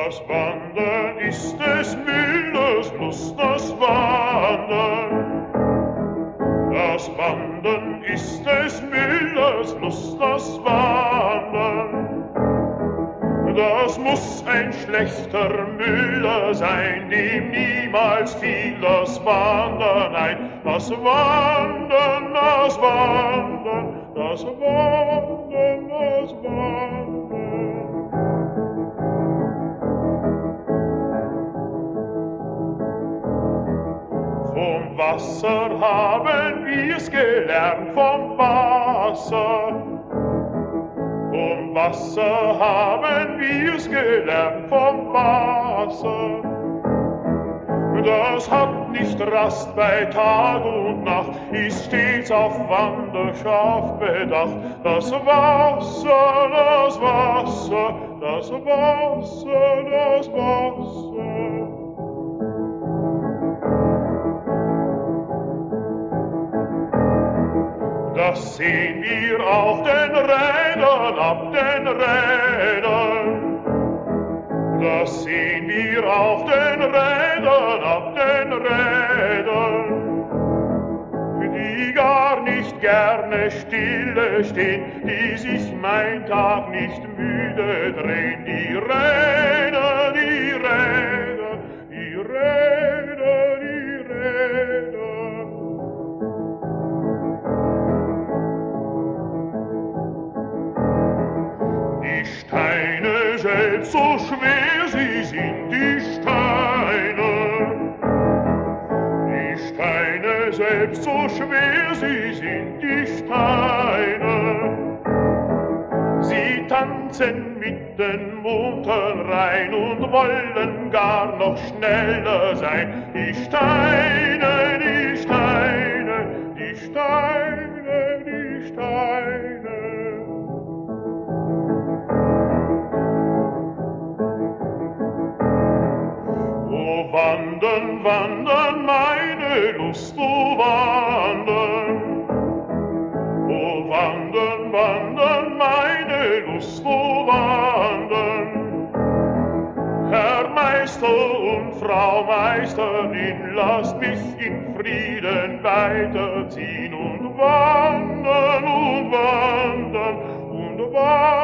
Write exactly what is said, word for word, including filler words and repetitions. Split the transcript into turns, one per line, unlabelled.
Das Wandern ist des Müllers Lust, das Wandern. Das Wandern ist des Müllers Lust, das Wandern. Das muss ein schlechter Müller sein, dem niemals fiel das Wandern ein. Das Wandern, das Wandern, das Wandern, das Wandern. Vom Wasser haben wir's gelernt, vom Wasser. Vom Wasser haben wir's gelernt, vom Wasser. Das hat nicht Rast bei Tag und Nacht, ist stets auf Wanderschaft bedacht. Das Wasser, das Wasser, das Wasser, das Wasser. Das sehen wir auf den Rädern, ab den Rädern. Das sehen wir auf den Rädern, ab den Rädern. Die gar nicht gerne stille stehen, die sich mein Tag nicht müde drehen. Die Räder, die Räder, die Räder, die Räder. Die Steine selbst, so schwer sie sind, die Steine. Die Steine selbst, so schwer sie sind, die Steine. Sie tanzen mit den Muttern rein und wollen gar noch schneller sein. Die Steine, die Steine, die Steine, die Steine. Wandern, wandern, meine Lust, oh wandern. Oh wandern, wandern, meine Lust, oh wandern. Herr Meister und Frau Meisterin, lasst mich in Frieden weiterziehen und wandern und wandern und wandern.